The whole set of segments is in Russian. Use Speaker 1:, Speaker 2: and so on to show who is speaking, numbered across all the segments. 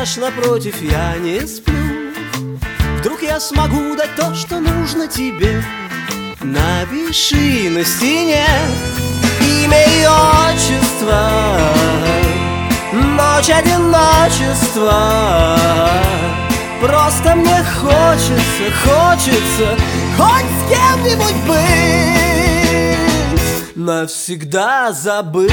Speaker 1: спишь напротив, я не сплю. Вдруг я смогу дать то, что нужно тебе. Напиши на стене имя и отчество, ночь одиночества. Просто мне хочется хоть с кем-нибудь быть, навсегда забыть.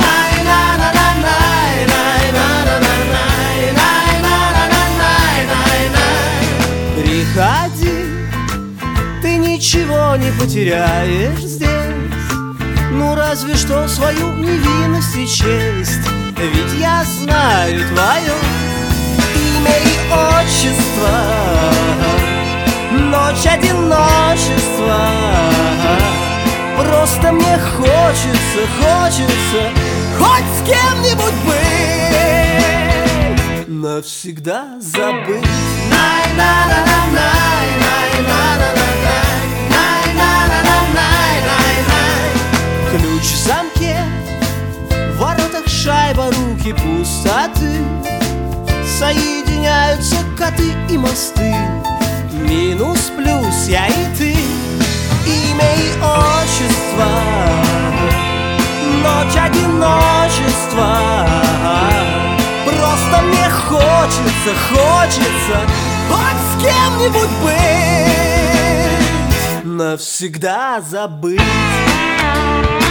Speaker 1: Приходи, ты ничего не потеряешь здесь, ну разве что свою невинность и честь. Ведь я знаю твое имя и отчество, ночь одиночества. Просто мне хочется хоть с кем-нибудь быть, навсегда забыть. Ключ в замке, в воротах шайба, руки пустоты. Соединяются коты и мосты, минус, плюс, я и ты. Имя и отчество, ночь одиночества. Просто мне хочется хоть с кем-нибудь быть, навсегда забыть.